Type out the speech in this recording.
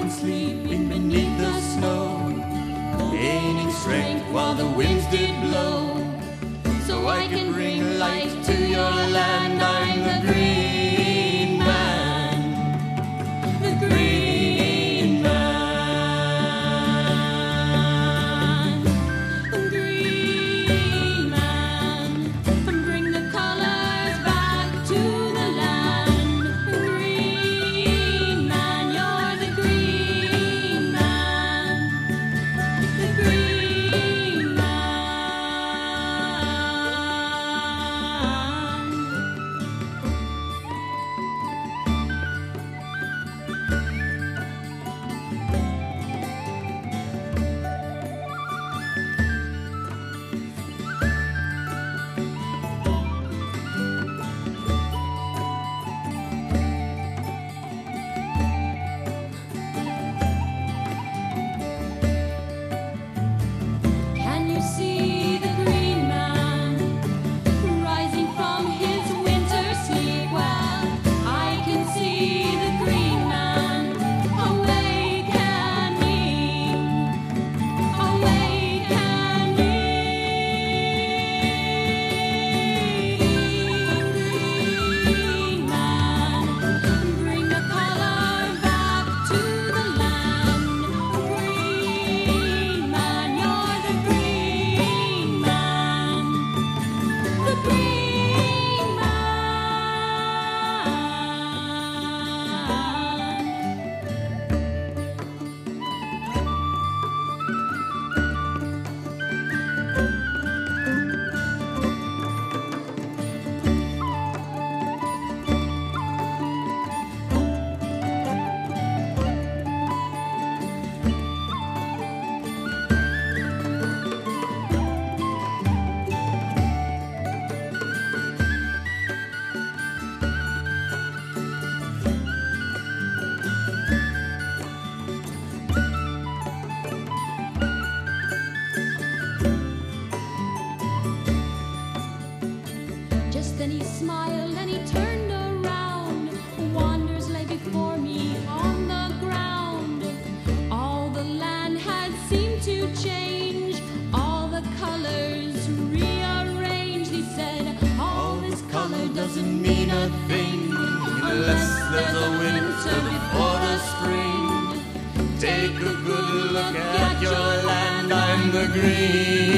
been sleeping beneath the snow, gaining strength while the winds did blow, so I can bring light to your land. I'm the Green Man, the Green Man, the Green Man, and bring the colors back to the land. The Green Man, you're the Green Man, the Green Man. Can you see the Green Man rising from his winter sleep? Well, I can see the Green Man awakening, Green Man, bring the color back to the land. Green Man, you're the Green Man, the Green Man. Just then he smiled and he turned around. Wonders lay before me on the ground. All the land had seemed to change, all the colors rearranged. He said, all this color doesn't mean a thing unless there's a winter before the spring. Take a good look at your land. I'm the Green